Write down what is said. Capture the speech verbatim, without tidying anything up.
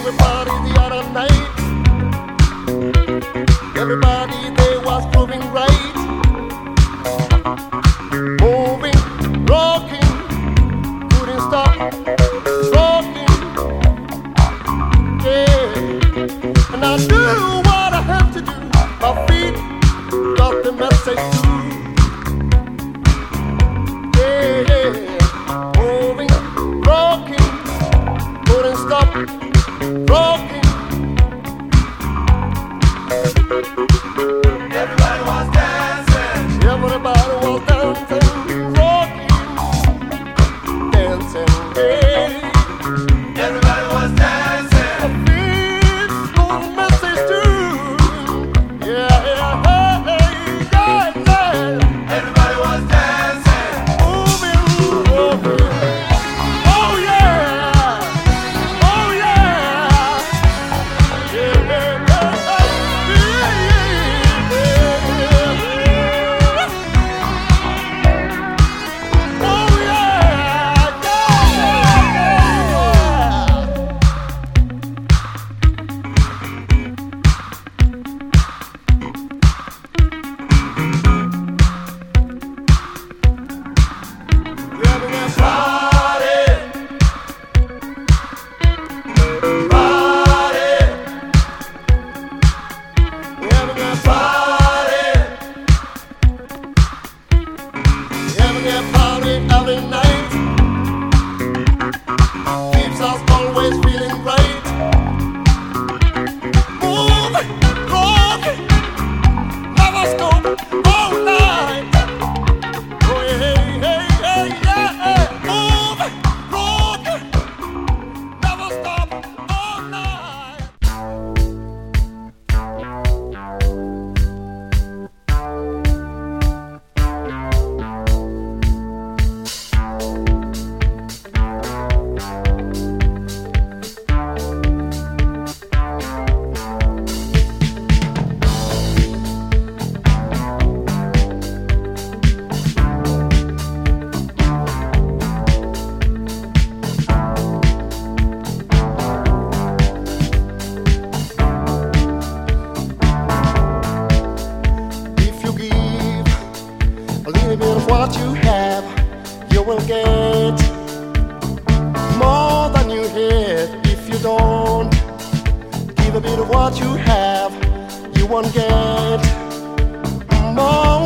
everybody the other night. Everybody there was moving right, moving, rocking, couldn't stop, rocking, yeah. And I do what I have to do. My feet got the message too, yeah, yeah. Moving, rocking, couldn't stop, rocking. Everybody was dancing. Everybody was dancing, rocking, dancing, hey. Everybody was dancing. My feet got the message too, yeah, yeah, hey, hey, yeah, yeah. Everybody was dancing. Moving, moving. Oh yeah, oh yeah, yeah, yeah, yeah, yeah. Oh yeah, having a Party. Party. having a Party. having a party every night. Keeps us always feeling right. Moving, rocking, never stop all night. Oh yeah, hey, hey, hey, yeah, hey. Moving, rocking, never stop all night. If you give a little bit of what you have, you will get more than you had. If you don't give a bit of what you have, you won't get more